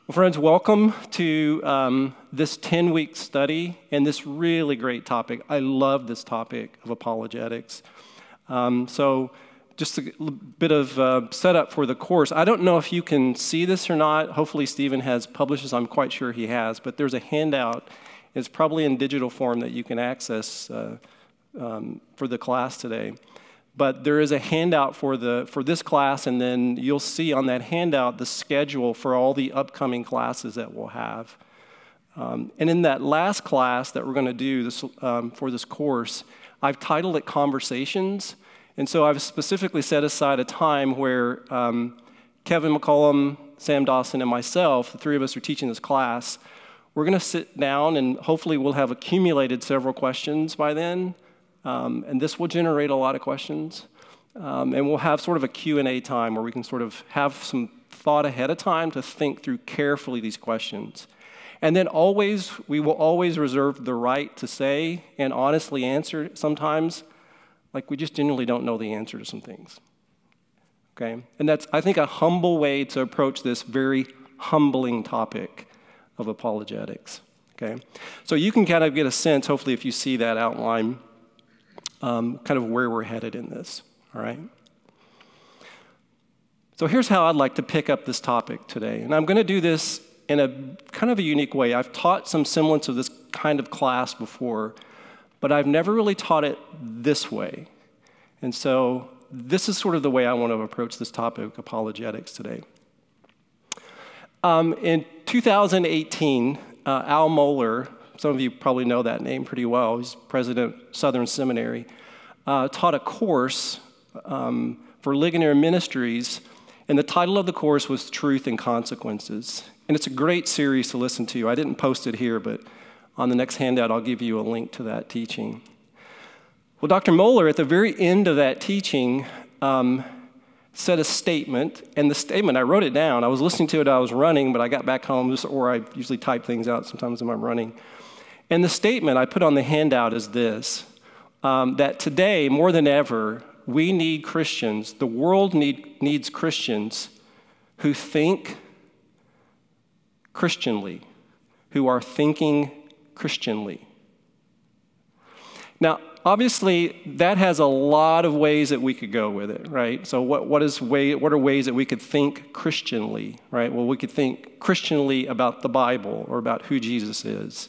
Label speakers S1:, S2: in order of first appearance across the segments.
S1: Well, friends, welcome to this 10-week study and this really great topic. I love this topic of apologetics. So just a bit of setup for the course. I don't know if you can see this or not. Hopefully Stephen has published this. I'm quite sure he has. But there's a handout. It's probably in digital form that you can access for the class today. But there is a handout for this class, and then you'll see on that handout the schedule for all the upcoming classes that we'll have. And in that last class that we're going to do for this course, I've titled it Conversations. And so I've specifically set aside a time where Kevin McCollum, Sam Dawson, and myself, the three of us are teaching this class. We're going to sit down, and hopefully we'll have accumulated several questions by then. And this will generate a lot of questions. And we'll have sort of a Q&A time where we can sort of have some thought ahead of time to think through carefully these questions. And then we will always reserve the right to say and honestly answer sometimes, like we just genuinely don't know the answer to some things. Okay? And that's, I think, a humble way to approach this very humbling topic of apologetics. Okay? So you can kind of get a sense, hopefully, if you see that outline, kind of where we're headed in this, all right? So here's how I'd like to pick up this topic today. And I'm going to do this in a kind of a unique way. I've taught some semblance of this kind of class before, but I've never really taught it this way. And so this is sort of the way I want to approach this topic, apologetics, today. In 2018, Al Mohler, some of you probably know that name pretty well. He's president of Southern Seminary. Taught a course for Ligonier Ministries, and the title of the course was Truth and Consequences. And it's a great series to listen to. I didn't post it here, but on the next handout, I'll give you a link to that teaching. Well, Dr. Mohler, at the very end of that teaching, said a statement, and the statement, I wrote it down. I was listening to it, I was running, but I got back home, or I usually type things out sometimes when I'm running. And the statement I put on the handout is this, that today, more than ever, we need Christians, the world needs Christians who think Christianly, who are thinking Christianly. Now, obviously, that has a lot of ways that we could go with it, right? So what are ways that we could think Christianly, right? Well, we could think Christianly about the Bible or about who Jesus is.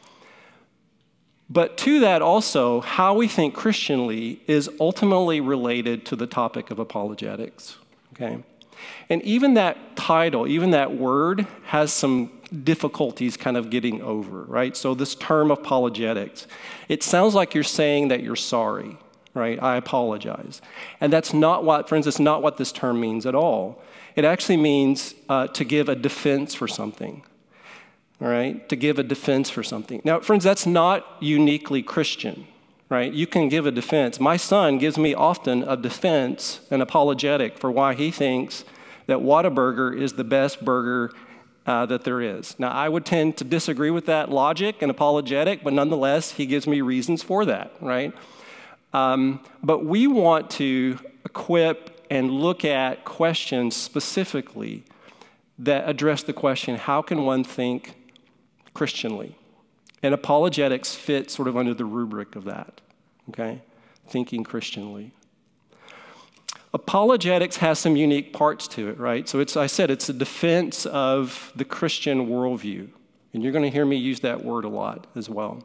S1: But to that also, how we think Christianly is ultimately related to the topic of apologetics, okay? And even that title, even that word, has some difficulties kind of getting over, right? So this term apologetics, it sounds like you're saying that you're sorry, right? I apologize. And that's not what, friends, it's not what this term means at all. It actually means to give a defense for something. All right, to give a defense for something. Now, friends, that's not uniquely Christian, right? You can give a defense. My son gives me often a defense, an apologetic for why he thinks that Whataburger is the best burger that there is. Now, I would tend to disagree with that logic and apologetic, but nonetheless, he gives me reasons for that, right? But we want to equip and look at questions specifically that address the question, how can one think Christianly? And apologetics fit sort of under the rubric of that, okay? Thinking Christianly. Apologetics has some unique parts to it, right? So I said it's a defense of the Christian worldview. And you're going to hear me use that word a lot as well.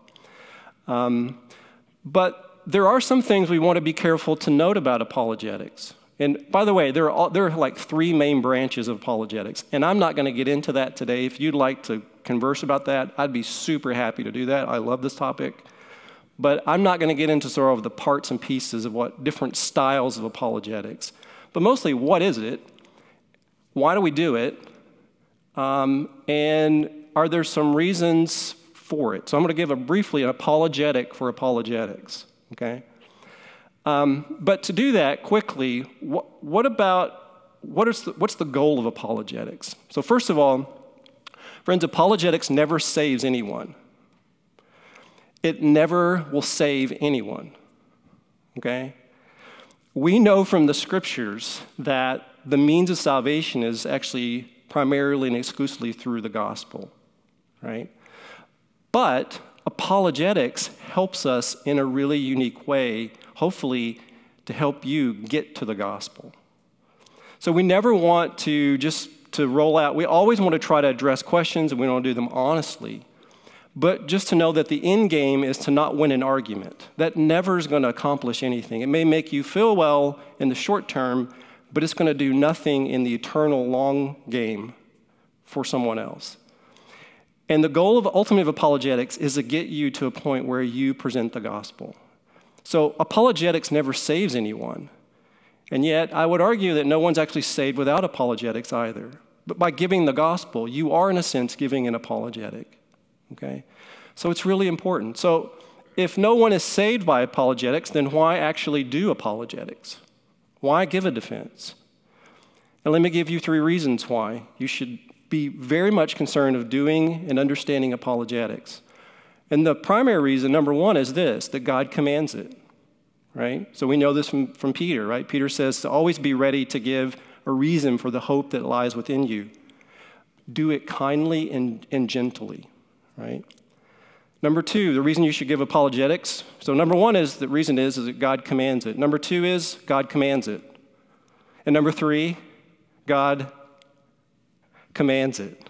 S1: But there are some things we want to be careful to note about apologetics. And by the way, there are like three main branches of apologetics. And I'm not going to get into that today. If you'd like to converse about that, I'd be super happy to do that. I love this topic. But I'm not going to get into sort of the parts and pieces of what different styles of apologetics. But mostly, what is it? Why do we do it? And are there some reasons for it? So I'm going to give briefly an apologetic for apologetics, okay? But to do that quickly, what's the goal of apologetics? So first of all, friends, apologetics never saves anyone. It never will save anyone, okay? We know from the scriptures that the means of salvation is actually primarily and exclusively through the gospel, right? But apologetics helps us in a really unique way, hopefully, to help you get to the gospel. So we never want to just to roll out. We always want to try to address questions, and we want to do them honestly. But just to know that the end game is to not win an argument. That never is going to accomplish anything. It may make you feel well in the short term, but it's going to do nothing in the eternal long game for someone else. And the goal of ultimately of apologetics is to get you to a point where you present the gospel. So apologetics never saves anyone. And yet, I would argue that no one's actually saved without apologetics either. But by giving the gospel, you are, in a sense, giving an apologetic. Okay? So it's really important. So if no one is saved by apologetics, then why actually do apologetics? Why give a defense? And let me give you 3 reasons why you should be very much concerned of doing and understanding apologetics. And the primary reason, number 1, is this, that God commands it, right? So we know this from Peter, right? Peter says to always be ready to give a reason for the hope that lies within you. Do it kindly and gently, right? Number 2, the reason you should give apologetics. So number 1 is the reason is that God commands it. Number 2 is God commands it. And number 3, God commands it.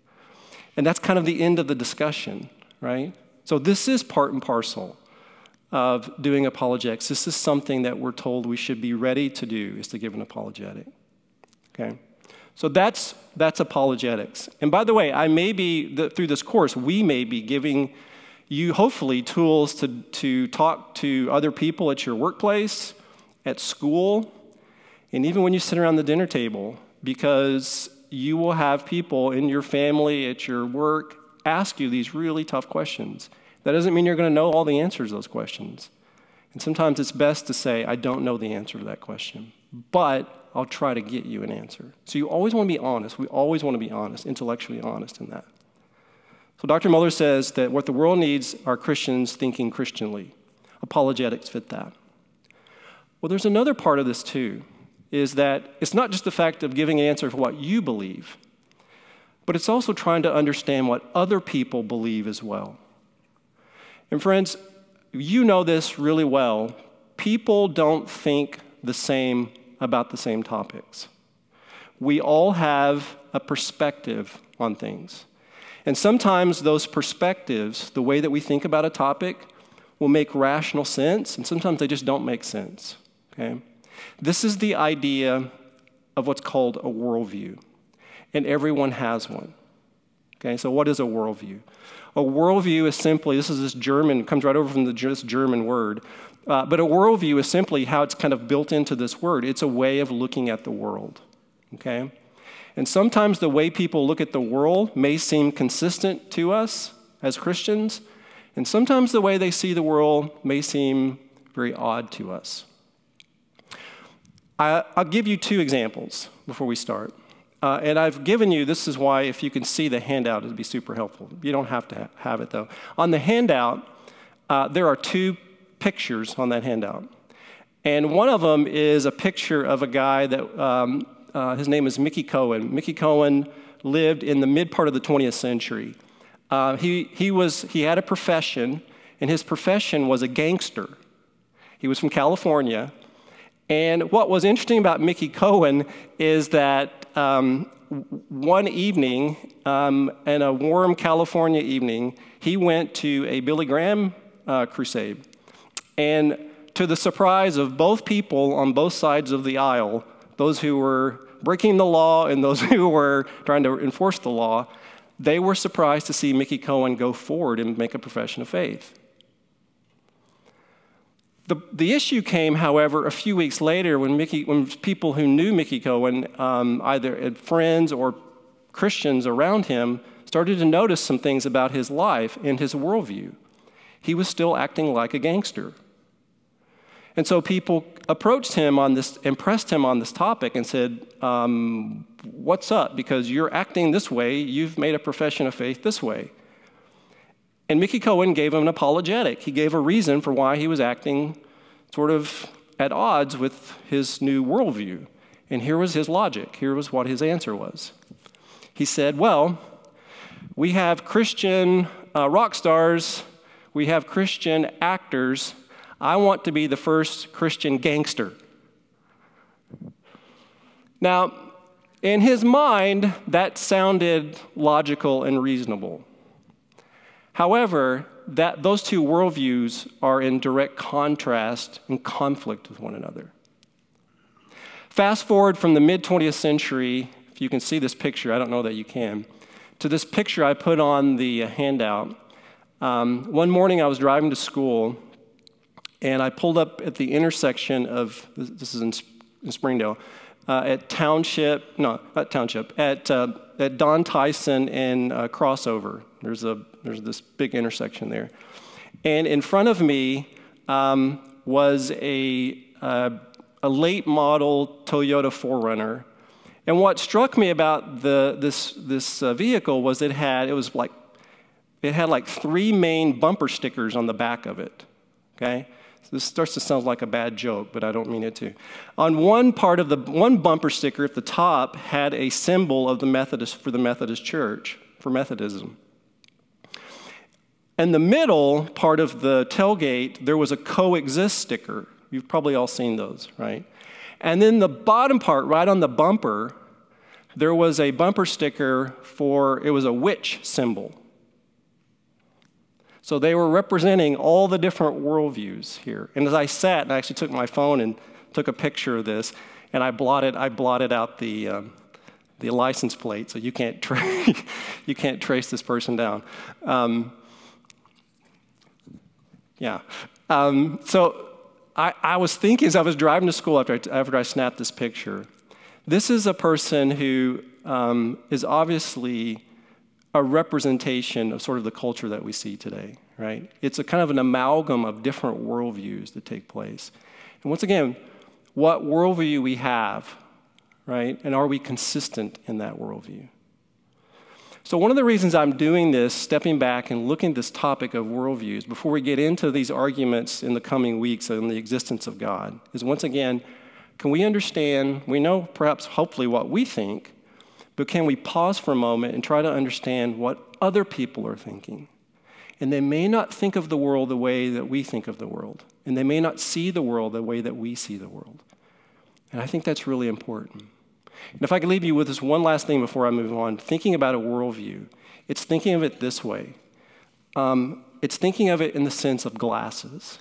S1: And that's kind of the end of the discussion, right? So this is part and parcel of doing apologetics. This is something that we're told we should be ready to do, is to give an apologetic. Okay? So that's apologetics. And by the way, through this course, we may be giving you, hopefully, tools to talk to other people at your workplace, at school, and even when you sit around the dinner table, because you will have people in your family, at your work, ask you these really tough questions. That doesn't mean you're going to know all the answers to those questions. And sometimes it's best to say, I don't know the answer to that question, but I'll try to get you an answer. So you always want to be honest. We always want to be honest, intellectually honest in that. So Dr. Mohler says that what the world needs are Christians thinking Christianly. Apologetics fit that. Well, there's another part of this too, is that it's not just the fact of giving an answer for what you believe, but it's also trying to understand what other people believe as well. And friends, you know this really well. People don't think the same about the same topics. We all have a perspective on things. And sometimes those perspectives, the way that we think about a topic, will make rational sense, and sometimes they just don't make sense. Okay? This is the idea of what's called a worldview, and everyone has one. Okay, so what is a worldview? A worldview is simply, this German, comes right over from this German word, but a worldview is simply how it's kind of built into this word. It's a way of looking at the world, okay? And sometimes the way people look at the world may seem consistent to us as Christians, and sometimes the way they see the world may seem very odd to us. I'll give you 2 examples before we start. And I've given you, this is why if you can see the handout, it would be super helpful. You don't have to have it, though. On the handout, there are 2 pictures on that handout. And one of them is a picture of a guy that, his name is Mickey Cohen. Mickey Cohen lived in the mid part of the 20th century. He had a profession, and his profession was a gangster. He was from California. And what was interesting about Mickey Cohen is that one evening, in a warm California evening, he went to a Billy Graham crusade. And to the surprise of both people on both sides of the aisle, those who were breaking the law and those who were trying to enforce the law, they were surprised to see Mickey Cohen go forward and make a profession of faith. The issue came, however, a few weeks later when people who knew Mickey Cohen, either friends or Christians around him, started to notice some things about his life and his worldview. He was still acting like a gangster. And so people approached him on this, impressed him on this topic and said, what's up? Because you're acting this way, you've made a profession of faith this way. And Mickey Cohen gave him an apologetic. He gave a reason for why he was acting sort of at odds with his new worldview. And here was his logic. Here was what his answer was. He said, well, we have Christian rock stars, we have Christian actors. I want to be the first Christian gangster. Now, in his mind, that sounded logical and reasonable. However, those two worldviews are in direct contrast and conflict with one another. Fast forward from the mid-20th century, if you can see this picture, I don't know that you can, to this picture I put on the handout. One morning I was driving to school, and I pulled up at the intersection of, this is in Springdale, at Township, no, not Township, at Don Tyson and Crossover. There's this big intersection there. And in front of me was a late model Toyota 4Runner. And what struck me about this vehicle was it had like 3 main bumper stickers on the back of it. Okay? So this starts to sound like a bad joke, but I don't mean it to. On one part of one bumper sticker at the top had a symbol of the Methodist Church, for Methodism. In the middle part of the tailgate, there was a coexist sticker. You've probably all seen those, right? And then the bottom part, right on the bumper, there was a bumper sticker it was a witch symbol. So they were representing all the different worldviews here. And as I sat, and I actually took my phone and took a picture of this, and I blotted out the license plate, so you can't trace this person down. So I was thinking as I was driving to school after I snapped this picture, this is a person who is obviously a representation of sort of the culture that we see today, right? It's a kind of an amalgam of different worldviews that take place. And once again, what worldview we have, right? And are we consistent in that worldview? So one of the reasons I'm doing this, stepping back and looking at this topic of worldviews before we get into these arguments in the coming weeks on the existence of God, is once again, can we understand, we know perhaps hopefully what we think, but can we pause for a moment and try to understand what other people are thinking? And they may not think of the world the way that we think of the world, and they may not see the world the way that we see the world. And I think that's really important. And if I could leave you with this one last thing before I move on, thinking about a worldview, it's thinking of it this way. It's thinking of it in the sense of glasses.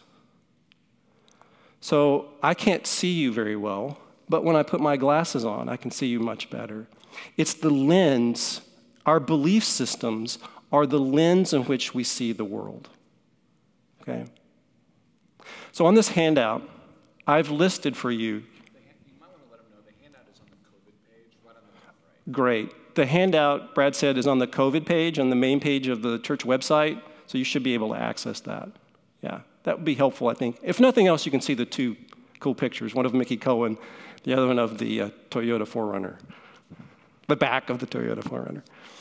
S1: So I can't see you very well, but when I put my glasses on, I can see you much better. It's the lens, our belief systems are the lens in which we see the world. Okay? So on this handout, I've listed for you.
S2: You might want to let them know the handout is on the COVID page, right on the top right.
S1: Great. The handout, Brad said, is on the COVID page, on the main page of the church website, so you should be able to access that. Yeah, that would be helpful, I think. If nothing else, you can see the 2 cool pictures, one of Mickey Cohen, the other one of the Toyota 4Runner. The back of the Toyota 4Runner.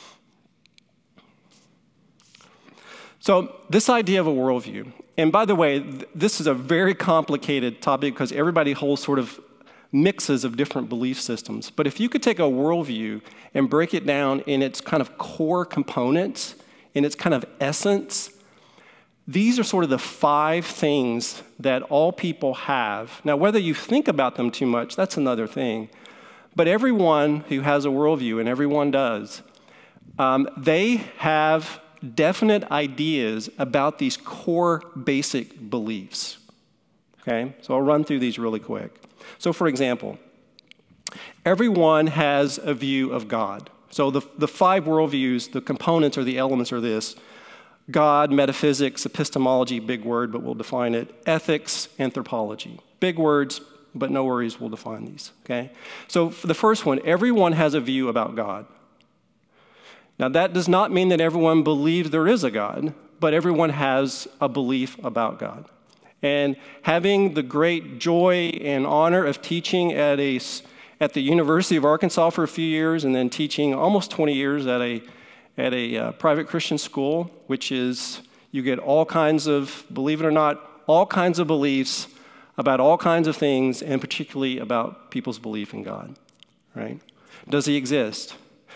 S1: So this idea of a worldview, and by the way, this is a very complicated topic because everybody holds sort of mixes of different belief systems. But if you could take a worldview and break it down in its kind of core components, in its kind of essence, these are sort of the 5 things that all people have. Now, whether you think about them too much, that's another thing. But everyone who has a worldview, and everyone does, they have definite ideas about these core basic beliefs. Okay? So I'll run through these really quick. So for example, everyone has a view of God. So the 5 worldviews, the components or the elements are this: God, metaphysics, epistemology, big word, but we'll define it, ethics, anthropology. Big words, but no worries, we'll define these, okay? So for the first one, everyone has a view about God. Now that does not mean that everyone believes there is a God, but everyone has a belief about God. And having the great joy and honor of teaching at the University of Arkansas for a few years, and then teaching almost 20 years at a private Christian school, which is, you get all kinds of, believe it or not, all kinds of beliefs about all kinds of things, and particularly about people's belief in God, right? Does he exist?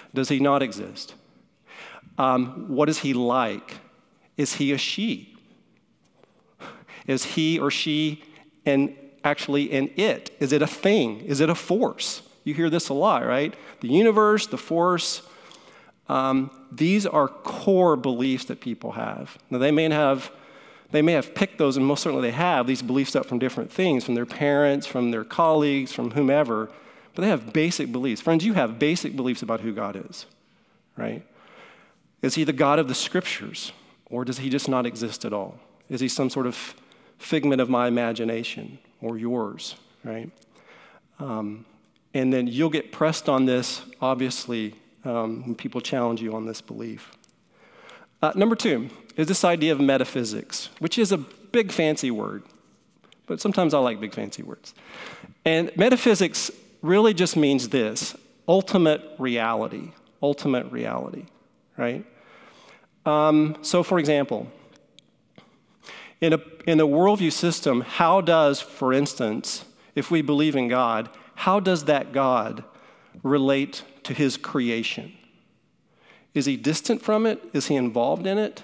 S1: Does he not exist? What is he like? Is he a she? Is he or she actually an it? Is it a thing? Is it a force? You hear this a lot, right? The universe, the force. These are core beliefs that people have. Now, they may have picked those, and most certainly they have, these beliefs up from different things, from their parents, from their colleagues, from whomever, but they have basic beliefs. Friends, you have basic beliefs about who God is, right? Is he the God of the Scriptures, or does he just not exist at all? Is he some sort of figment of my imagination, or yours, right? And then you'll get pressed on this, obviously, when people challenge you on this belief. Number 2 is this idea of metaphysics, which is a big fancy word, but sometimes I like big fancy words. And metaphysics really just means this: ultimate reality, right? So for example, in a worldview system, how does, for instance, if we believe in God, how does that God relate to his creation? Is he distant from it? Is he involved in it?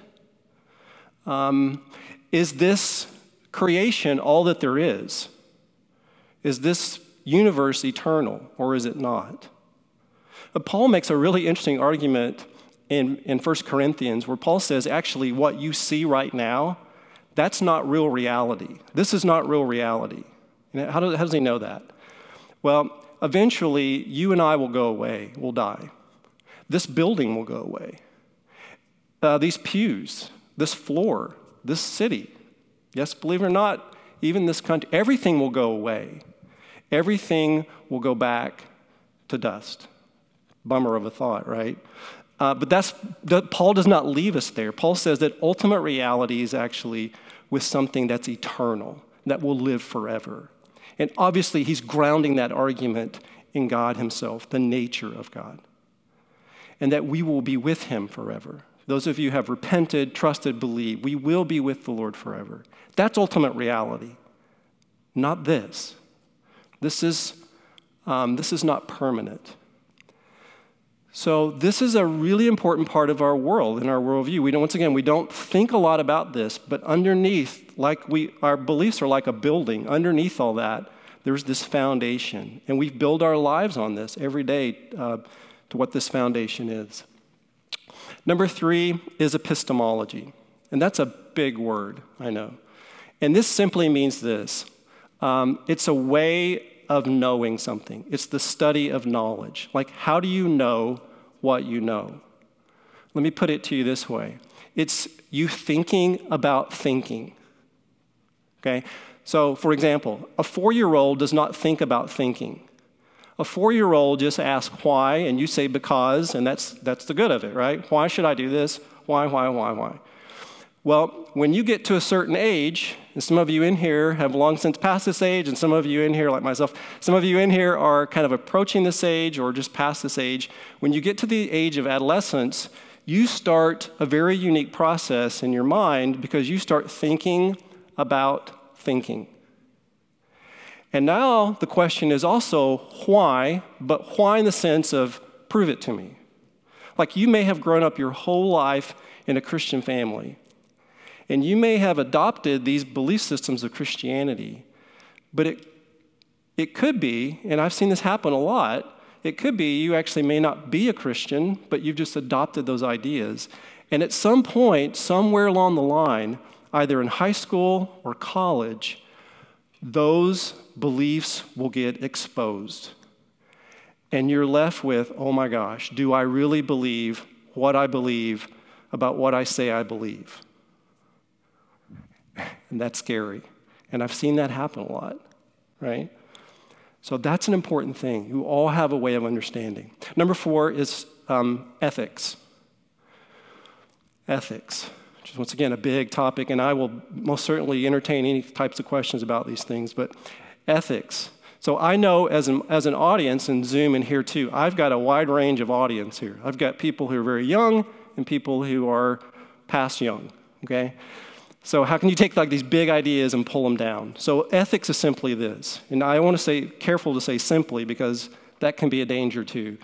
S1: Is this creation all that there is? Is this universe eternal, or is it not? But Paul makes a really interesting argument in 1 Corinthians where Paul says, actually, what you see right now, that's not real reality. This is not real reality. How does he know that? Well, eventually, you and I will go away. We'll die. This building will go away. These pews, this floor, this city, yes, believe it or not, even this country, everything will go away. Everything will go back to dust. Bummer of a thought, right? But Paul does not leave us there. Paul says that ultimate reality is actually with something that's eternal, that will live forever. And obviously, he's grounding that argument in God himself, the nature of God, and that we will be with him forever. Those of you who have repented, trusted, believed, we will be with the Lord forever. That's ultimate reality, not this. This is not permanent. So this is a really important part of our world, in our worldview. We don't think a lot about this, but underneath, our beliefs are like a building. Underneath all that, there's this foundation, and we build our lives on this every day to what this foundation is. Number 3 is epistemology, and that's a big word, I know. And this simply means this. It's a way of knowing something. It's the study of knowledge. Like, how do you know what you know? Let me put it to you this way. It's you thinking about thinking, okay? So, for example, a 4-year-old does not think about thinking. A 4-year-old just asks why, and you say because, and that's the good of it, right? Why should I do this? Why? Well, when you get to a certain age, and some of you in here have long since passed this age, and some of you in here, like myself, some of you in here are kind of approaching this age or just past this age. When you get to the age of adolescence, you start a very unique process in your mind because you start thinking about thinking. And now the question is also why, but why in the sense of prove it to me. Like, you may have grown up your whole life in a Christian family, and you may have adopted these belief systems of Christianity, but it could be, and I've seen this happen a lot, it could be you actually may not be a Christian, but you've just adopted those ideas. And at some point, somewhere along the line, either in high school or college, those beliefs will get exposed. And you're left with, oh my gosh, do I really believe what I believe about what I say I believe? And that's scary. And I've seen that happen a lot, right? So that's an important thing. You all have a way of understanding. Number 4 is ethics. Ethics, which is once again a big topic, and I will most certainly entertain any types of questions about these things, but ethics. So I know as an audience in Zoom and here too, I've got a wide range of audience here. I've got people who are very young and people who are past young, okay? So how can you take like these big ideas and pull them down? So ethics is simply this, and I want to say, careful to say simply because that can be a danger too.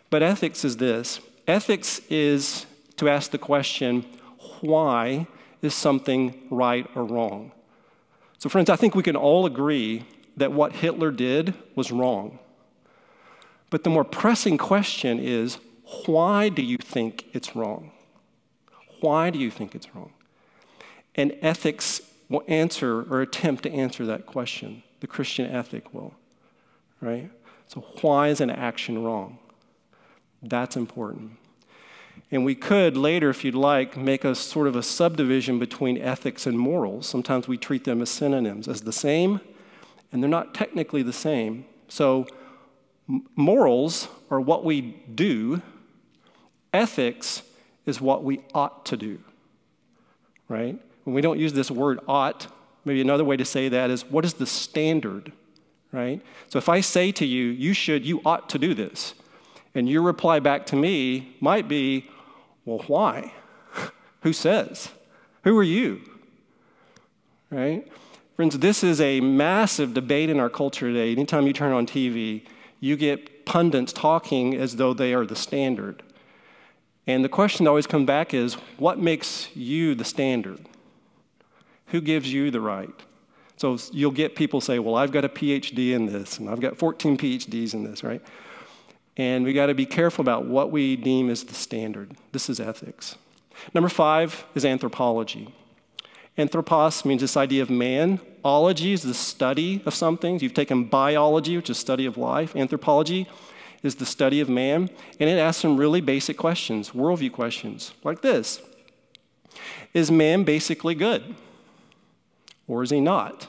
S1: But ethics is this. Ethics is to ask the question, why is something right or wrong? So friends, I think we can all agree that what Hitler did was wrong. But the more pressing question is, why do you think it's wrong? Why do you think it's wrong? And ethics will answer or attempt to answer that question. The Christian ethic will, right? So why is an action wrong? That's important. And we could later, if you'd like, make a sort of a subdivision between ethics and morals. Sometimes we treat them as synonyms, as the same, and they're not technically the same. So morals are what we do. Ethics is what we ought to do, right? When we don't use this word ought, maybe another way to say that is, what is the standard, right? So if I say to you, you ought to do this, and your reply back to me might be, well, why? Who says? Who are you? Right? Friends, this is a massive debate in our culture today. Anytime you turn on TV, you get pundits talking as though they are the standard. And the question that always comes back is, what makes you the standard? Who gives you the right? So you'll get people say, well, I've got a PhD in this, and I've got 14 PhDs in this, right? And we got to be careful about what we deem as the standard. This is ethics. Number 5 is anthropology. Anthropos means this idea of man. Ology is the study of something. You've taken biology, which is study of life. Anthropology is the study of man. And it asks some really basic questions, worldview questions, like this. Is man basically good? Or is he not?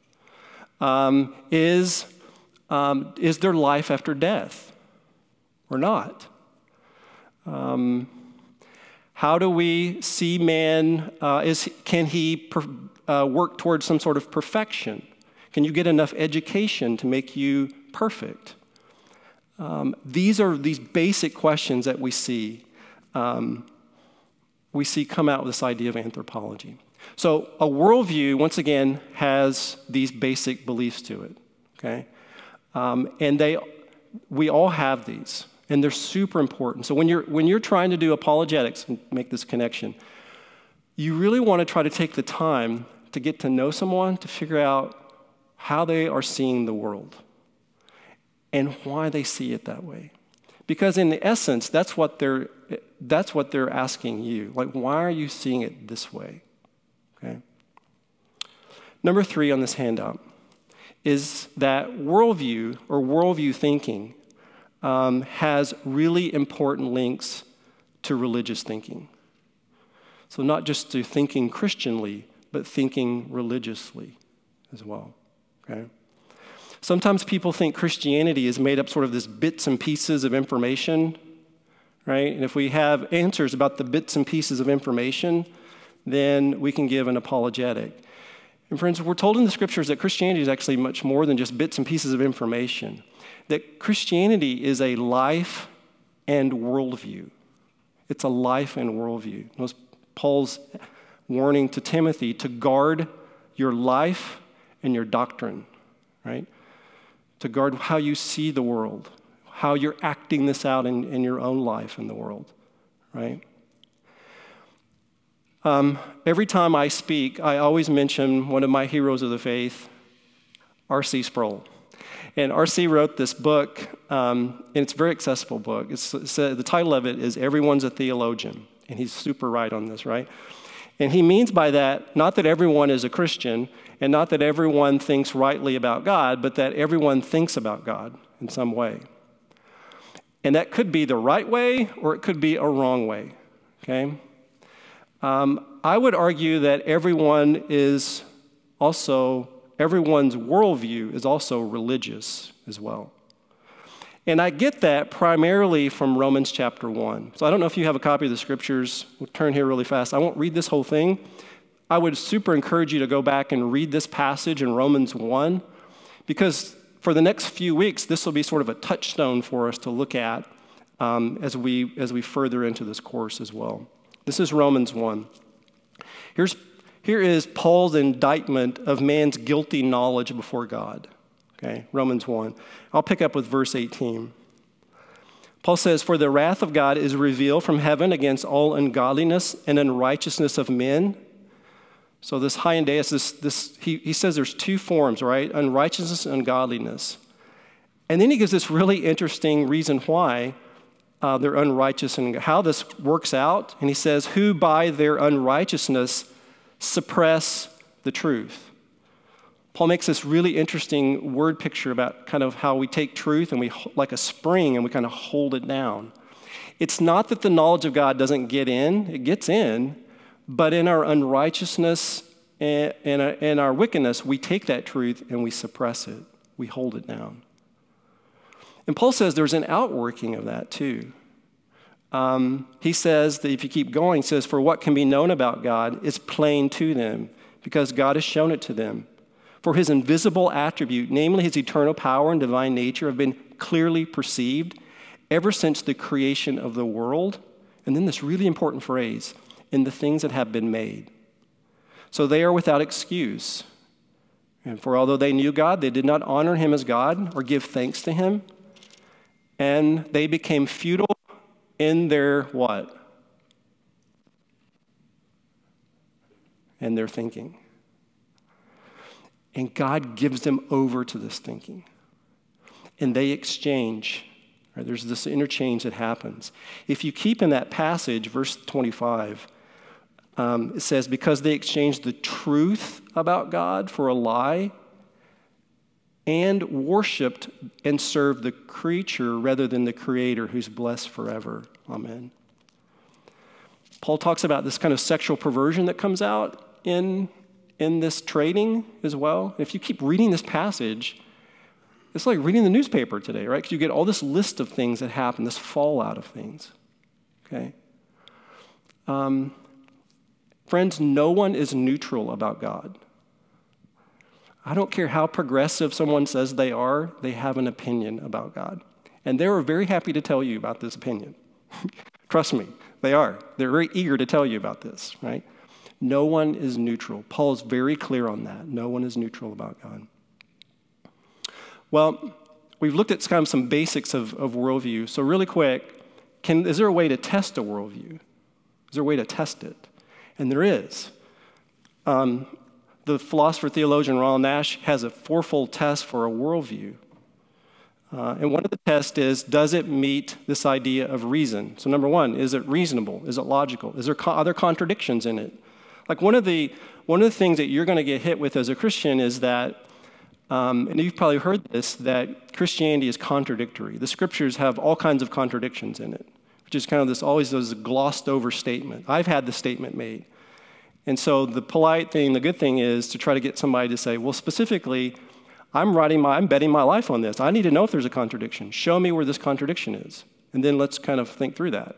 S1: Is there life after death? Or not? How do we see man? Can he work towards some sort of perfection? Can you get enough education to make you perfect? These are these basic questions that we see come out with this idea of anthropology. So a worldview, once again, has these basic beliefs to it. Okay, and we all have these. And they're super important. So when you're trying to do apologetics and make this connection, you really want to try to take the time to get to know someone, to figure out how they are seeing the world and why they see it that way. Because in the essence, that's what they're asking you. Like, why are you seeing it this way? Okay. Number 3 on this handout is that worldview or worldview thinking has really important links to religious thinking. So not just to thinking Christianly, but thinking religiously as well, okay? Sometimes people think Christianity is made up sort of this bits and pieces of information, right? And if we have answers about the bits and pieces of information, then we can give an apologetic. And friends, we're told in the scriptures that Christianity is actually much more than just bits and pieces of information. That Christianity is a life and worldview. It's a life and worldview. It was Paul's warning to Timothy to guard your life and your doctrine, right? To guard how you see the world, how you're acting this out in your own life in the world, right? Every time I speak, I always mention one of my heroes of the faith, R.C. Sproul. And R.C. wrote this book, and it's a very accessible book. The title of it is Everyone's a Theologian, and he's super right on this, right? And he means by that, not that everyone is a Christian, and not that everyone thinks rightly about God, but that everyone thinks about God in some way. And that could be the right way, or it could be a wrong way, okay? I would argue that everyone's worldview is also religious as well. And I get that primarily from Romans chapter 1. So I don't know if you have a copy of the scriptures. We'll turn here really fast. I won't read this whole thing. I would super encourage you to go back and read this passage in Romans 1, because for the next few weeks, this will be sort of a touchstone for us to look at as we further into this course as well. This is Romans 1. Here is Paul's indictment of man's guilty knowledge before God. Okay, Romans 1. I'll pick up with verse 18. Paul says, "For the wrath of God is revealed from heaven against all ungodliness and unrighteousness of men." So this Hyundaius, he says there's two forms, right? Unrighteousness and ungodliness. And then he gives this really interesting reason why they're unrighteous and how this works out. And he says, "Who by their unrighteousness suppress the truth." Paul makes this really interesting word picture about kind of how we take truth and we, like a spring, and we kind of hold it down. It's not that the knowledge of God doesn't get in, it gets in, but in our unrighteousness and our wickedness, we take that truth and we suppress it. We hold it down. And Paul says there's an outworking of that too. He says that if you keep going, he says, "For what can be known about God is plain to them, because God has shown it to them. For his invisible attribute, namely his eternal power and divine nature, have been clearly perceived ever since the creation of the world." And then this really important phrase, "in the things that have been made." So they are without excuse. And for although they knew God, they did not honor him as God or give thanks to him. And they became futile in their what? In their thinking. And God gives them over to this thinking. And they exchange. Right? There's this interchange that happens. If you keep in that passage, verse 25, it says, "Because they exchanged the truth about God for a lie and worshiped and served the creature rather than the Creator, who's blessed forever. Amen." Paul talks about this kind of sexual perversion that comes out in this trading as well. If you keep reading this passage, it's like reading the newspaper today, right? Because you get all this list of things that happen, this fallout of things, okay? Friends, no one is neutral about God. I don't care how progressive someone says they are, they have an opinion about God. And they're very happy to tell you about this opinion. Trust me, they are. They're very eager to tell you about this, right? No one is neutral. Paul is very clear on that. No one is neutral about God. Well, we've looked at kind of some basics of worldview. So really quick, is there a way to test a worldview? Is there a way to test it? And there is. The philosopher theologian Ronald Nash has a fourfold test for a worldview. And one of the tests is, does it meet this idea of reason? So number one, is it reasonable? Is it logical? Are there contradictions in it? Like one of the things that you're going to get hit with as a Christian is that, and you've probably heard this, that Christianity is contradictory. The scriptures have all kinds of contradictions in it, which is kind of this glossed over statement. I've had the statement made. And so the polite thing, the good thing is to try to get somebody to say, well, specifically, I'm betting my life on this. I need to know if there's a contradiction. Show me where this contradiction is. And then let's kind of think through that.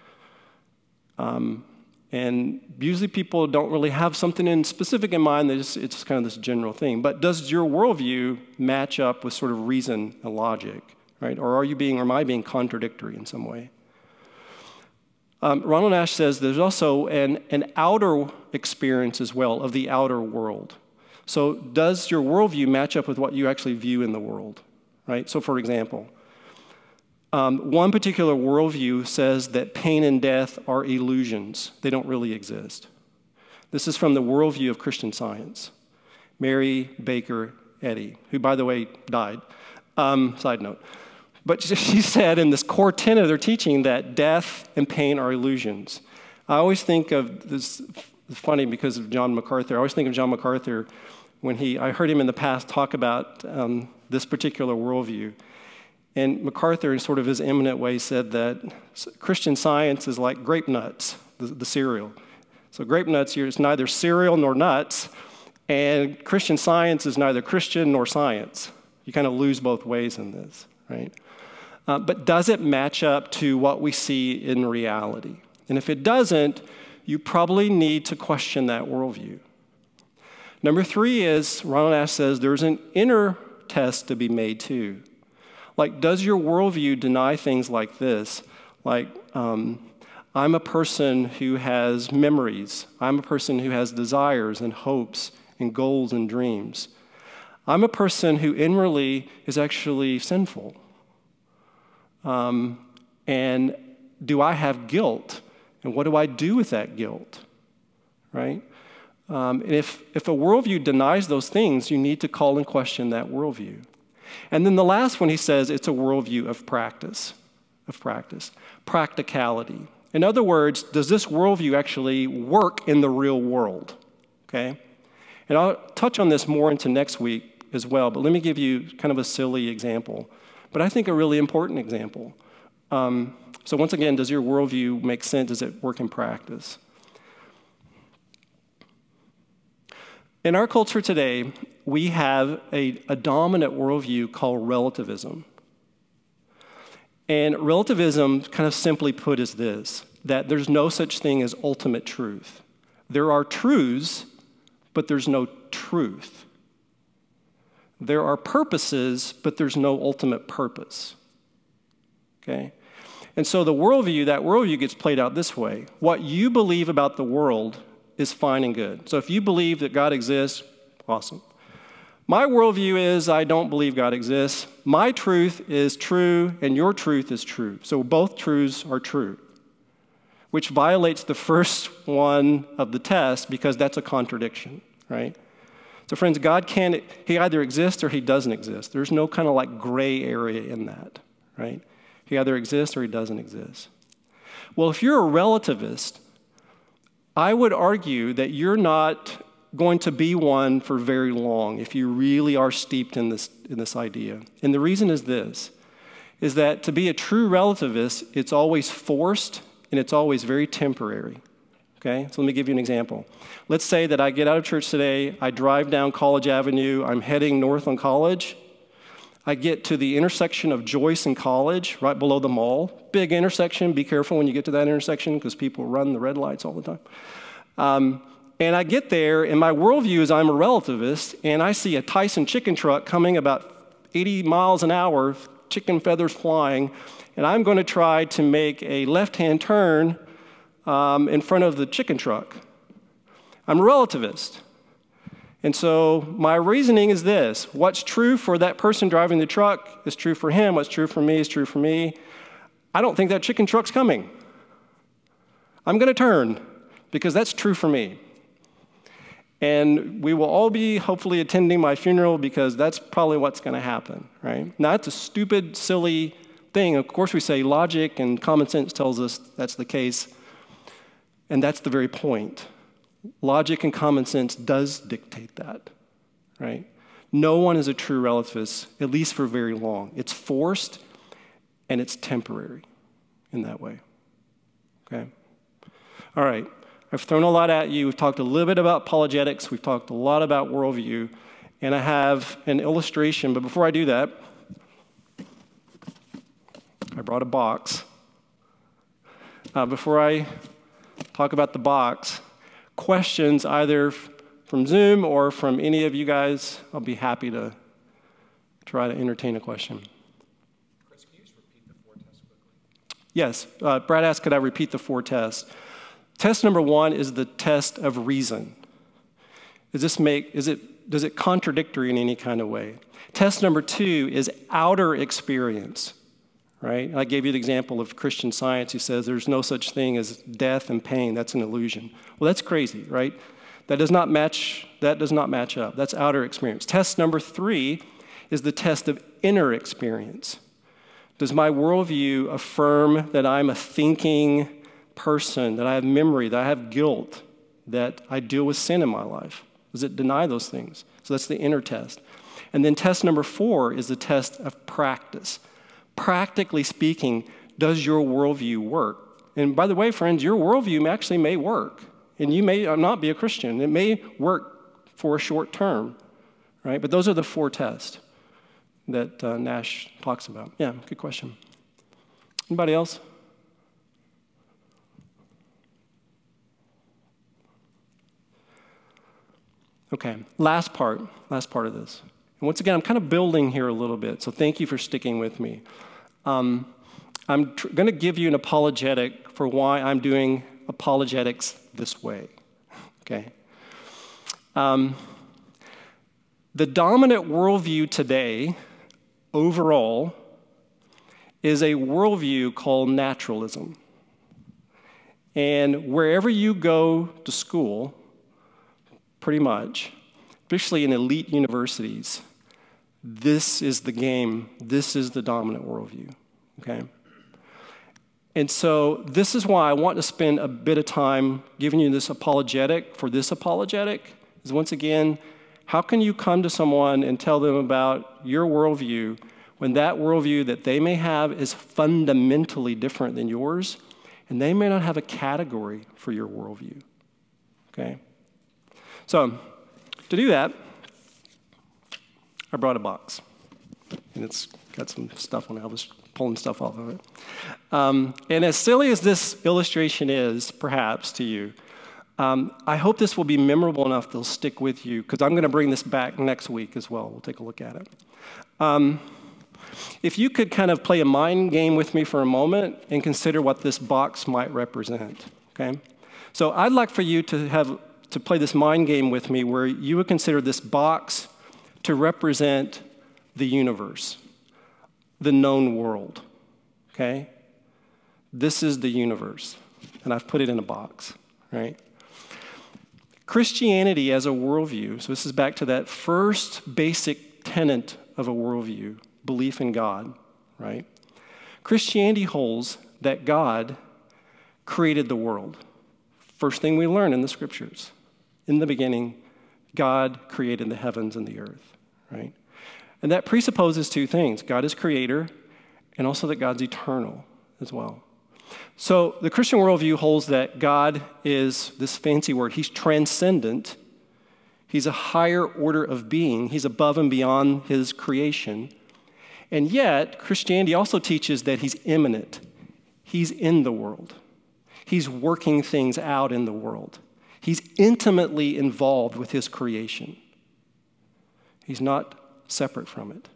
S1: And usually people don't really have something in specific in mind. It's kind of this general thing. But does your worldview match up with sort of reason and logic, right? Or am I being contradictory in some way? Ronald Nash says there's also an outer experience as well of the outer world. So does your worldview match up with what you actually view in the world, right? So for example, one particular worldview says that pain and death are illusions. They don't really exist. This is from the worldview of Christian Science. Mary Baker Eddy, who, by the way, died. Side note. But she said in this core tenet of their teaching that death and pain are illusions. I always think of this, it's funny because of John MacArthur. I always think of John MacArthur when I heard him in the past talk about this particular worldview. And MacArthur, in sort of his eminent way, said that Christian Science is like grape nuts, the cereal. So grape nuts, it's neither cereal nor nuts, and Christian Science is neither Christian nor science. You kind of lose both ways in this, right? But does it match up to what we see in reality? And if it doesn't, you probably need to question that worldview. Number three is, Ronald Nash says, there's an inner test to be made too. Like, does your worldview deny things like this? Like, I'm a person who has memories. I'm a person who has desires and hopes and goals and dreams. I'm a person who inwardly is actually sinful. And do I have guilt? And what do I do with that guilt? Right? And if a worldview denies those things, you need to call in question that worldview. And then the last one, he says, it's a worldview of practice. Practicality. In other words, does this worldview actually work in the real world? Okay? And I'll touch on this more into next week as well, but let me give you kind of a silly example, but I think a really important example. So once again, does your worldview make sense? Does it work in practice? In our culture today, we have a dominant worldview called relativism. And relativism, kind of simply put, is this, that there's no such thing as ultimate truth. There are truths, but there's no truth. There are purposes, but there's no ultimate purpose. Okay? And so that worldview gets played out this way. What you believe about the world is fine and good. So if you believe that God exists, awesome. My worldview is I don't believe God exists. My truth is true, and your truth is true. So both truths are true, which violates the first one of the test because that's a contradiction, right? So friends, God he either exists or he doesn't exist. There's no kind of like gray area in that, right? He either exists or he doesn't exist. Well, if you're a relativist, I would argue that you're not going to be one for very long if you really are steeped in this idea. And the reason is this, is that to be a true relativist, it's always forced and it's always very temporary. Okay? So let me give you an example. Let's say that I get out of church today, I drive down College Avenue, I'm heading north on College. I get to the intersection of Joyce and College, right below the mall. Big intersection. Be careful when you get to that intersection because people run the red lights all the time. And I get there, and my worldview is I'm a relativist, and I see a Tyson chicken truck coming about 80 miles an hour, chicken feathers flying, and I'm going to try to make a left-hand turn in front of the chicken truck. I'm a relativist. And so my reasoning is this. What's true for that person driving the truck is true for him. What's true for me is true for me. I don't think that chicken truck's coming. I'm going to turn because that's true for me. And we will all be hopefully attending my funeral because that's probably what's going to happen, right? Now, that's a stupid, silly thing. Of course, we say logic and common sense tells us that's the case. And that's the very point. Logic and common sense does dictate that, right? No one is a true relativist, at least for very long. It's forced and it's temporary in that way, okay? All right, I've thrown a lot at you. We've talked a little bit about apologetics. We've talked a lot about worldview. And I have an illustration, but before I do that, I brought a box. Before I talk about the box, questions either from Zoom or from any of you guys, I'll be happy to try to entertain a question.
S2: Chris, can you just repeat the 4 tests quickly?
S1: Yes. Brad asked, could I repeat the 4 tests? Test number 1 is the test of reason. Does it contradictory in any kind of way? Test number 2 is outer experience. Right? I gave you the example of Christian Science. He says there's no such thing as death and pain. That's an illusion. Well, that's crazy, right? That does not match up. That's outer experience. Test number 3 is the test of inner experience. Does my worldview affirm that I'm a thinking person, that I have memory, that I have guilt, that I deal with sin in my life? Does it deny those things? So that's the inner test. And then test number 4 is the test of practice. Practically speaking, does your worldview work? And by the way, friends, your worldview actually may work, and you may not be a Christian. It may work for a short term, right? But those are the 4 tests that Nash talks about. Yeah, good question. Anybody else? Okay, last part of this. And once again, I'm kind of building here a little bit, so thank you for sticking with me. I'm going to give you an apologetic for why I'm doing apologetics this way, okay? The dominant worldview today, overall, is a worldview called naturalism. And wherever you go to school, pretty much, especially in elite universities, this is the game. This is the dominant worldview, okay? And so this is why I want to spend a bit of time giving you this apologetic for this apologetic, is once again, how can you come to someone and tell them about your worldview when that worldview that they may have is fundamentally different than yours, and they may not have a category for your worldview, okay? So to do that, I brought a box, and it's got some stuff on it. I was pulling stuff off of it. And as silly as this illustration is, perhaps, to you, I hope this will be memorable enough they'll stick with you, because I'm going to bring this back next week as well. We'll take a look at it. If you could kind of play a mind game with me for a moment and consider what this box might represent, okay? So I'd like for you to play this mind game with me where you would consider this box to represent the universe, the known world, okay? This is the universe, and I've put it in a box, right? Christianity as a worldview, so this is back to that first basic tenet of a worldview, belief in God, right? Christianity holds that God created the world. First thing we learn in the scriptures. In the beginning, God created the heavens and the earth, right? And that presupposes two things. God is creator, and also that God's eternal as well. So the Christian worldview holds that God is, this fancy word, he's transcendent. He's a higher order of being. He's above and beyond his creation. And yet, Christianity also teaches that he's immanent. He's in the world. He's working things out in the world. He's intimately involved with his creation. He's not separate from it.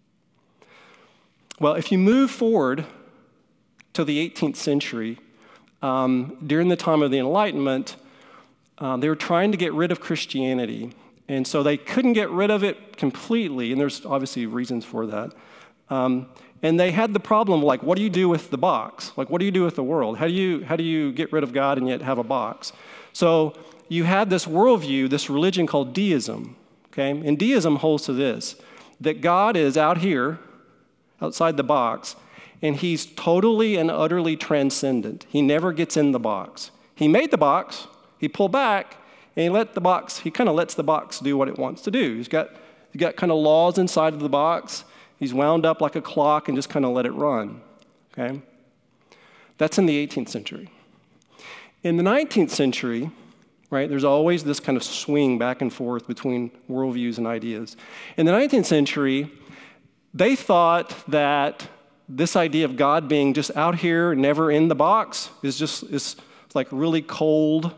S1: Well, if you move forward to the 18th century, during the time of the Enlightenment, they were trying to get rid of Christianity. And so they couldn't get rid of it completely, and there's obviously reasons for that. And they had the problem, like, what do you do with the box? Like, what do you do with the world? How do you get rid of God and yet have a box? So you had this worldview, this religion called deism, okay? And deism holds to this, that God is out here, outside the box, and he's totally and utterly transcendent. He never gets in the box. He made the box, he pulled back, and he kind of lets the box do what it wants to do. He's got kind of laws inside of the box. He's wound up like a clock and just kind of let it run, okay? That's in the 18th century. In the 19th century, right, there's always this kind of swing back and forth between worldviews and ideas. In the 19th century, they thought that this idea of God being just out here, never in the box, is like really cold,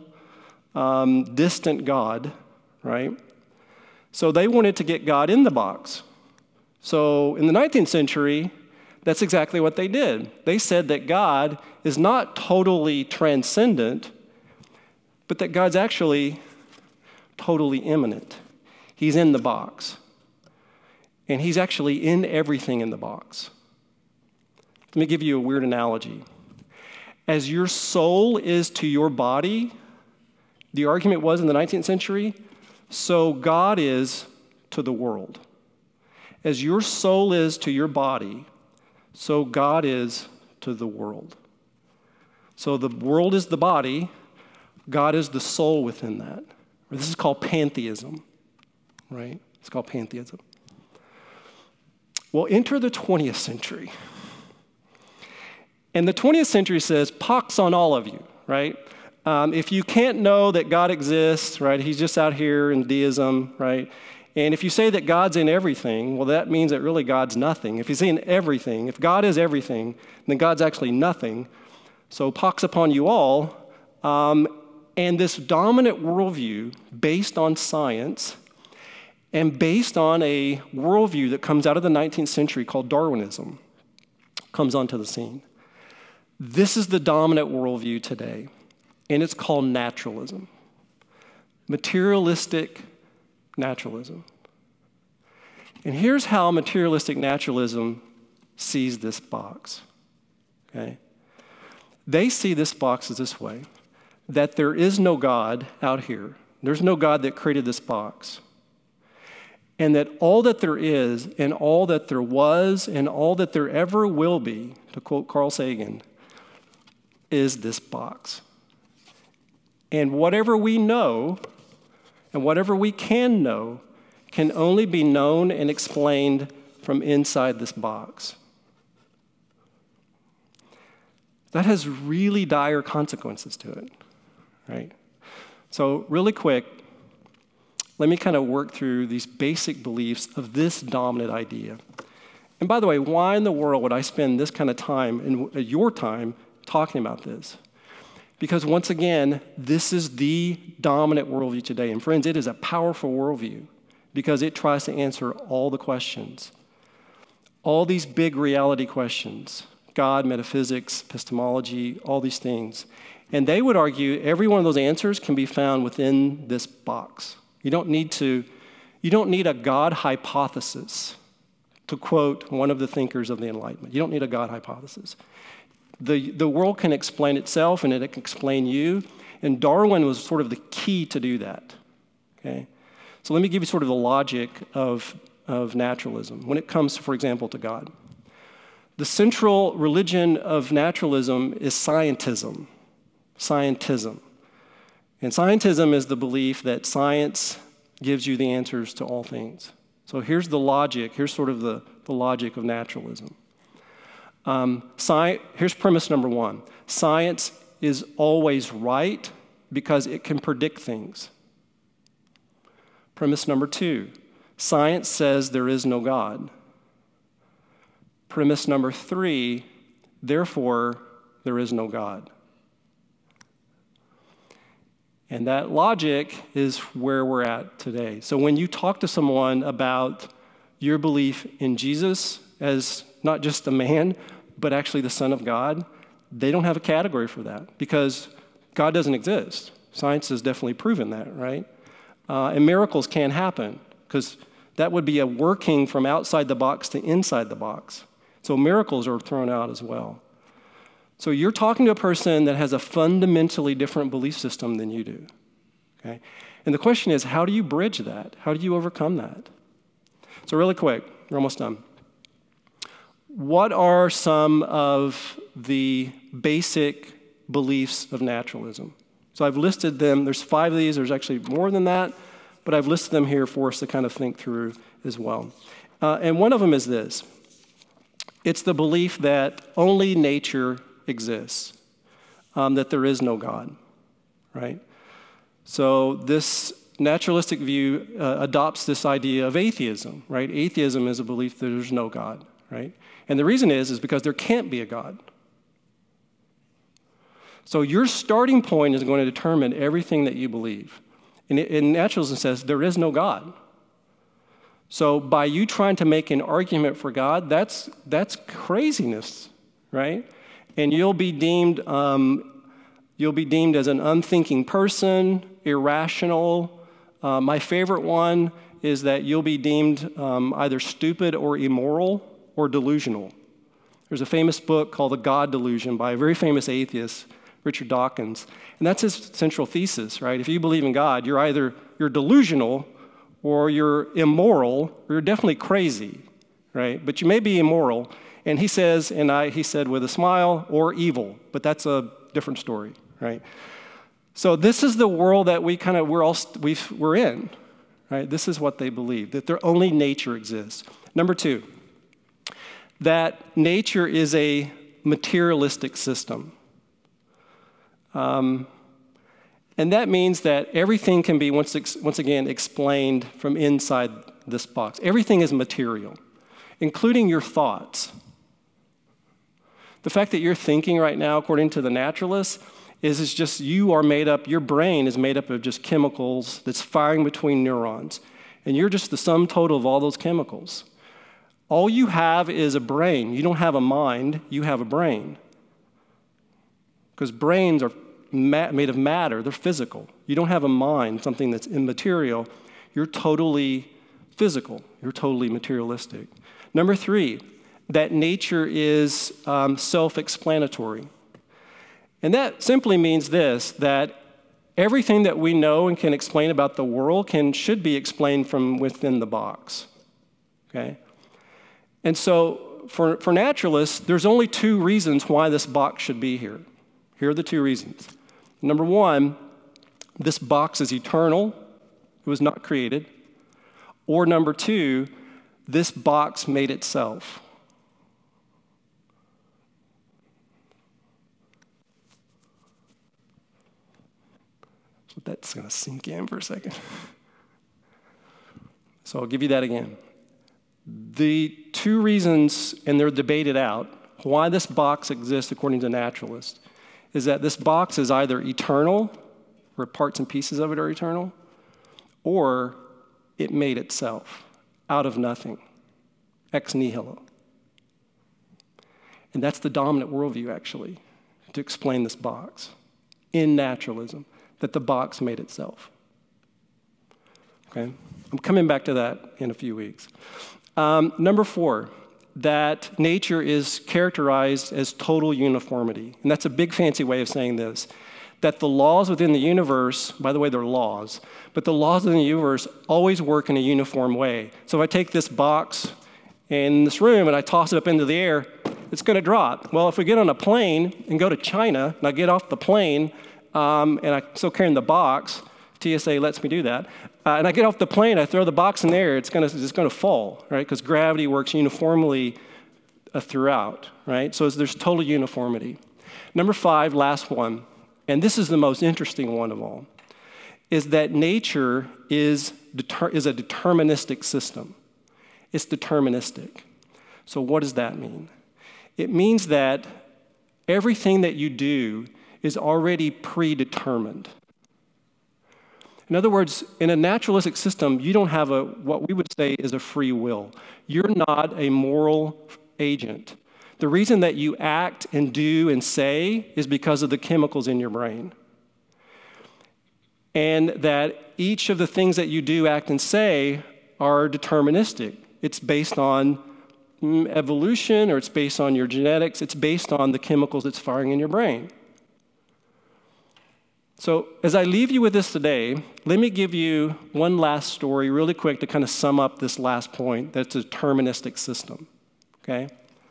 S1: distant God, right? So they wanted to get God in the box. So in the 19th century, that's exactly what they did. They said that God is not totally transcendent, but that God's actually totally immanent. He's in the box. And he's actually in everything in the box. Let me give you a weird analogy. As your soul is to your body, the argument was in the 19th century, so God is to the world. As your soul is to your body, so God is to the world. So the world is the body, God is the soul within that. This is called pantheism, right? It's called pantheism. Well, enter the 20th century. And the 20th century says, pox on all of you, right? If you can't know that God exists, right, he's just out here in deism, right? And if you say that God's in everything, well, that means that really God's nothing. If he's in everything, if God is everything, then God's actually nothing. So pox upon you all. And this dominant worldview based on science and based on a worldview that comes out of the 19th century called Darwinism comes onto the scene. This is the dominant worldview today, and it's called naturalism. Materialistic naturalism. And here's how materialistic naturalism sees this box, okay? They see this box as this way, that there is no God out here. There's no God that created this box. And that all that there is and all that there was and all that there ever will be, to quote Carl Sagan, is this box. And whatever we know and whatever we can know can only be known and explained from inside this box. That has really dire consequences to it, right? So really quick, let me kind of work through these basic beliefs of this dominant idea. And by the way, why in the world would I spend this kind of time, and your time, talking about this? Because once again, this is the dominant worldview today. And friends, it is a powerful worldview because it tries to answer all the questions. All these big reality questions, God, metaphysics, epistemology, all these things. And they would argue every one of those answers can be found within this box. You don't need a God hypothesis, to quote one of the thinkers of the Enlightenment. You don't need a God hypothesis. The world can explain itself and it can explain you. And Darwin was sort of the key to do that. Okay? So let me give you sort of the logic of naturalism when it comes, for example, to God. The central religion of naturalism is scientism. Scientism. And scientism is the belief that science gives you the answers to all things. So here's the logic. Here's sort of the logic of naturalism. Here's premise number one. Science is always right because it can predict things. Premise number two. Science says there is no God. Premise number three. Therefore, there is no God. And that logic is where we're at today. So when you talk to someone about your belief in Jesus as not just a man, but actually the Son of God, they don't have a category for that because God doesn't exist. Science has definitely proven that, right? And miracles can't happen because that would be a working from outside the box to inside the box. So miracles are thrown out as well. So you're talking to a person that has a fundamentally different belief system than you do, okay? And the question is, how do you bridge that? How do you overcome that? So really quick, we're almost done. What are some of the basic beliefs of naturalism? So I've listed them. There's 5 of these. There's actually more than that, but I've listed them here for us to kind of think through as well. And one of them is this. It's the belief that only nature exists, that there is no God, right? So this naturalistic view adopts this idea of atheism, right? Atheism is a belief that there's no God, right? And the reason is because there can't be a God. So your starting point is going to determine everything that you believe. And naturalism says there is no God. So by you trying to make an argument for God, that's craziness, right? And you'll be deemed as an unthinking person, irrational. My favorite one is that you'll be deemed either stupid or immoral or delusional. There's a famous book called The God Delusion by a very famous atheist, Richard Dawkins, and that's his central thesis, right? If you believe in God, you're delusional or you're immoral or you're definitely crazy, right? But you may be immoral. And he says, he said with a smile, or evil, but that's a different story, right? So this is the world that we're in, right? This is what they believe, that their only nature exists. Number 2, that nature is a materialistic system. And that means that everything can be, once again, explained from inside this box. Everything is material, including your thoughts. The fact that you're thinking right now, according to the naturalists, is just your brain is made up of just chemicals that's firing between neurons. And you're just the sum total of all those chemicals. All you have is a brain. You don't have a mind, you have a brain. Because brains are made of matter, they're physical. You don't have a mind, something that's immaterial. You're totally physical, you're totally materialistic. Number 3, that nature is self-explanatory. And that simply means this, that everything that we know and can explain about the world should be explained from within the box, okay? And so for naturalists, there's only two reasons why this box should be here. Here are the two reasons. Number one, this box is eternal. It was not created. Or number two, this box made itself. So that's going to sink in for a second. So I'll give you that again. The two reasons, and they're debated out, why this box exists according to naturalists, is that this box is either eternal, or parts and pieces of it are eternal, or it made itself out of nothing, ex nihilo. And that's the dominant worldview, actually, to explain this box in naturalism, that the box made itself. Okay? I'm coming back to that in a few weeks. Number four, that nature is characterized as total uniformity. And that's a big fancy way of saying this, that the laws within the universe, by the way, they're laws, but the laws in the universe always work in a uniform way. So if I take this box in this room and I toss it up into the air, it's going to drop. Well, if we get on a plane and go to China, and I get off the plane, and I'm still carrying the box, TSA lets me do that, and I get off the plane, I throw the box in the air, it's going to fall, right? Because gravity works uniformly throughout, right? So there's total uniformity. Number five, last one, and this is the most interesting one of all, is that nature is a deterministic system. It's deterministic. So what does that mean? It means that everything that you do is already predetermined. In other words, in a naturalistic system, you don't have what we would say is a free will. You're not a moral agent. The reason that you act and do and say is because of the chemicals in your brain. And that each of the things that you do, act, and say are deterministic. It's based on evolution, or it's based on your genetics. It's based on the chemicals that's firing in your brain. So as I leave you with this today, let me give you one last story really quick to kind of sum up this last point, that's a deterministic system, okay?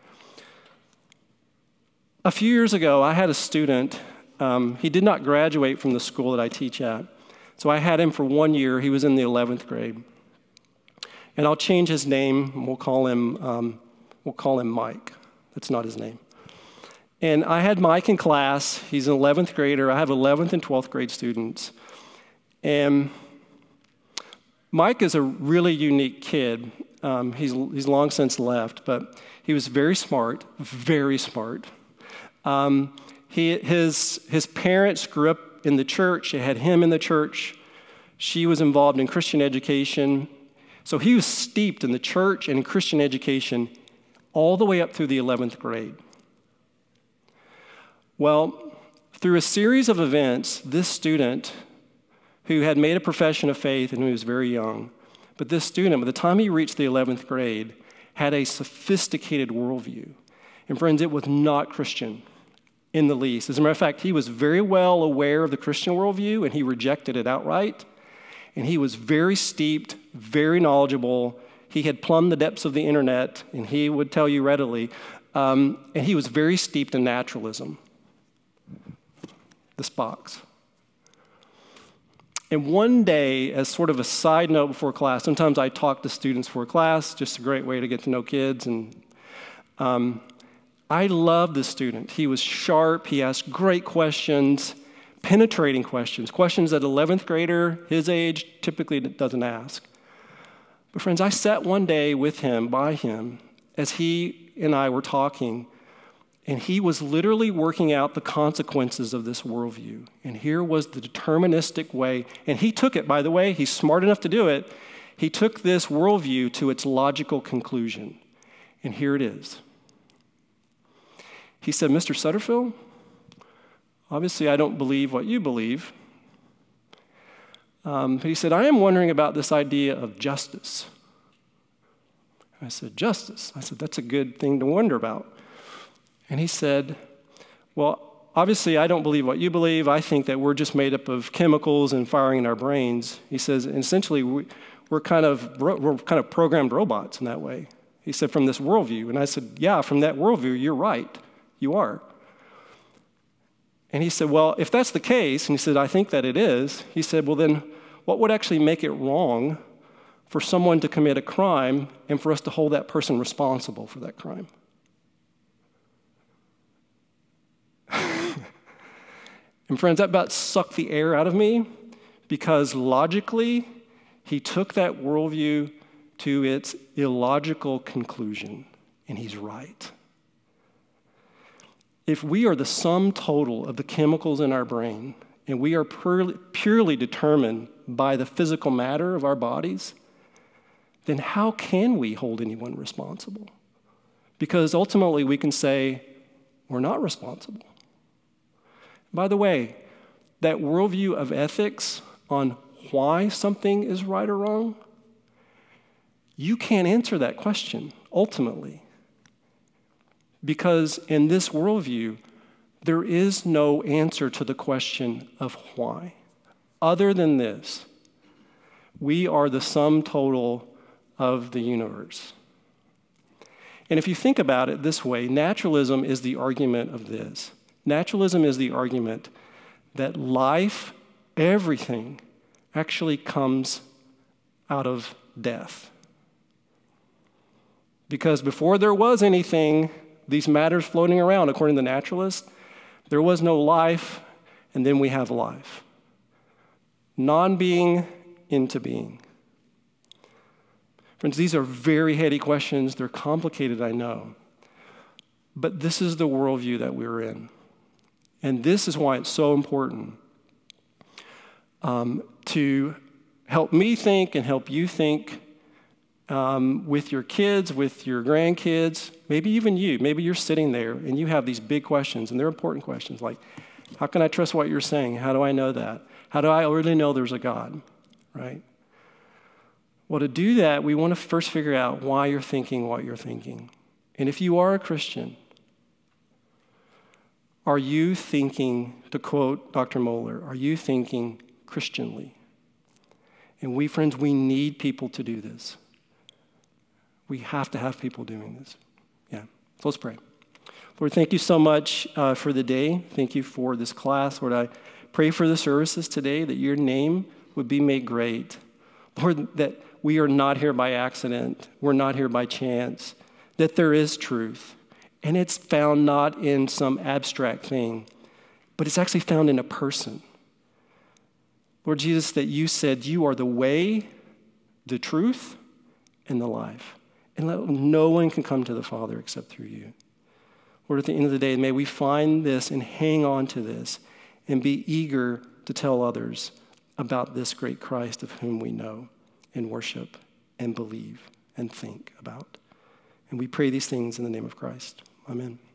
S1: A few years ago, I had a student. He did not graduate from the school that I teach at. So I had him for 1 year. He was in the 11th grade. And I'll change his name. We'll call him Mike. That's not his name. And I had Mike in class. He's an 11th grader. I have 11th and 12th grade students. And Mike is a really unique kid. He's long since left, but he was very smart, very smart. His parents grew up in the church. They had him in the church. She was involved in Christian education. So he was steeped in the church and in Christian education all the way up through the 11th grade. Well, through a series of events, this student who had made a profession of faith and who was very young, but this student, by the time he reached the 11th grade, had a sophisticated worldview. And friends, it was not Christian in the least. As a matter of fact, he was very well aware of the Christian worldview, and he rejected it outright. And he was very steeped, very knowledgeable. He had plumbed the depths of the internet, and he would tell you readily. And he was very steeped in naturalism. This box. And one day, as sort of a side note before class, sometimes I talk to students before class, just a great way to get to know kids. And I love this student. He was sharp. He asked great questions, penetrating questions, questions that an 11th grader his age typically doesn't ask. But friends, I sat one day with him, by him, as he and I were talking, and he was literally working out the consequences of this worldview. And here was the deterministic way. And he took it, by the way, he's smart enough to do it. He took this worldview to its logical conclusion. And here it is. He said, Mr. Sutterfield, obviously I don't believe what you believe. But he said, I am wondering about this idea of justice. I said, justice. I said, that's a good thing to wonder about. And he said, well, obviously I don't believe what you believe. I think that we're just made up of chemicals and firing in our brains. He says, and essentially we're kind of programmed robots in that way. He said, from this worldview. And I said, yeah, from that worldview, you're right. You are. And he said, well, if that's the case, and he said, I think that it is, he said, well, then what would actually make it wrong for someone to commit a crime and for us to hold that person responsible for that crime? And friends, that about sucked the air out of me, because logically, he took that worldview to its illogical conclusion, and he's right. If we are the sum total of the chemicals in our brain, and we are purely determined by the physical matter of our bodies, then how can we hold anyone responsible? Because ultimately we can say, we're not responsible. By the way, that worldview of ethics on why something is right or wrong, you can't answer that question, ultimately. Because in this worldview, there is no answer to the question of why. Other than this, we are the sum total of the universe. And if you think about it this way, naturalism is the argument of this. Naturalism is the argument that life, everything, actually comes out of death. Because before there was anything, these matters floating around, according to the naturalists, there was no life, and then we have life. Non-being into being. Friends, these are very heady questions. They're complicated, I know. But this is the worldview that we're in. And this is why it's so important to help me think and help you think with your kids, with your grandkids, maybe even you. Maybe you're sitting there and you have these big questions, and they're important questions like, how can I trust what you're saying? How do I know that? How do I really know there's a God, right? Well, to do that, we want to first figure out why you're thinking what you're thinking. And if you are a Christian, are you thinking, to quote Dr. Mohler, are you thinking Christianly? And we, friends, we need people to do this. We have to have people doing this. Yeah, so let's pray. Lord, thank you so much for the day. Thank you for this class. Lord, I pray for the services today, that your name would be made great. Lord, that we are not here by accident. We're not here by chance. That there is truth. And it's found not in some abstract thing, but it's actually found in a person. Lord Jesus, that you said you are the way, the truth, and the life. And no one can come to the Father except through you. Lord, at the end of the day, may we find this and hang on to this and be eager to tell others about this great Christ of whom we know and worship and believe and think about. And we pray these things in the name of Christ. Amen.